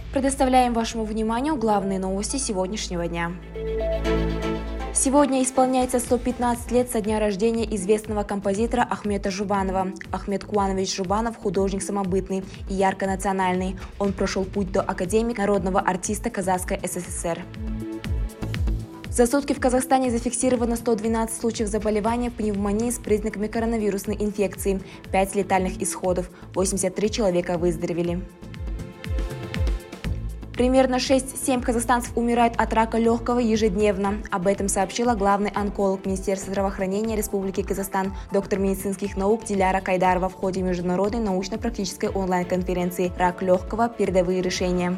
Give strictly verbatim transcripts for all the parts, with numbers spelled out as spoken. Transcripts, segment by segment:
Предоставляем вашему вниманию главные новости сегодняшнего дня. Сегодня исполняется сто пятнадцать лет со дня рождения известного композитора Ахмета Жубанова. Ахмет Куанович Жубанов – художник самобытный и ярко-национальный. Он прошел путь до академика, народного артиста Казахской ССР. За сутки в Казахстане зафиксировано сто двенадцать случаев заболевания пневмонией с признаками коронавирусной инфекции, пять летальных исходов, восемьдесят три человека выздоровели. Примерно шесть-семь казахстанцев умирают от рака легкого ежедневно. Об этом сообщила главный онколог Министерства здравоохранения Республики Казахстан, доктор медицинских наук Диляра Кайдарова в ходе международной научно-практической онлайн-конференции «Рак легкого. Передовые решения».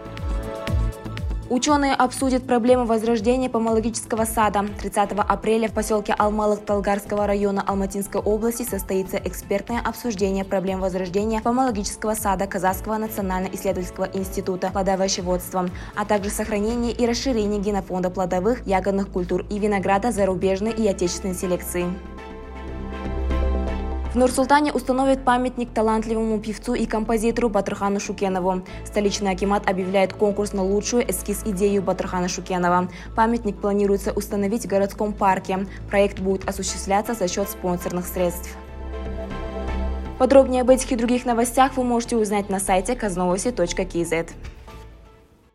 Ученые обсудят проблему возрождения помологического сада. тридцатого апреля в поселке Алмалық Талгарского района Алматинской области состоится экспертное обсуждение проблем возрождения помологического сада Казахского национально-исследовательского института плодовощеводства, а также сохранение и расширение генофонда плодовых, ягодных культур и винограда зарубежной и отечественной селекции. В Нур-Султане установят памятник талантливому певцу и композитору Батырхану Шукенову. Столичный акимат объявляет конкурс на лучшую эскиз-идею Батырхана Шукенова. Памятник планируется установить в городском парке. Проект будет осуществляться за счет спонсорных средств. Подробнее об этих и других новостях вы можете узнать на сайте казновости точка кз.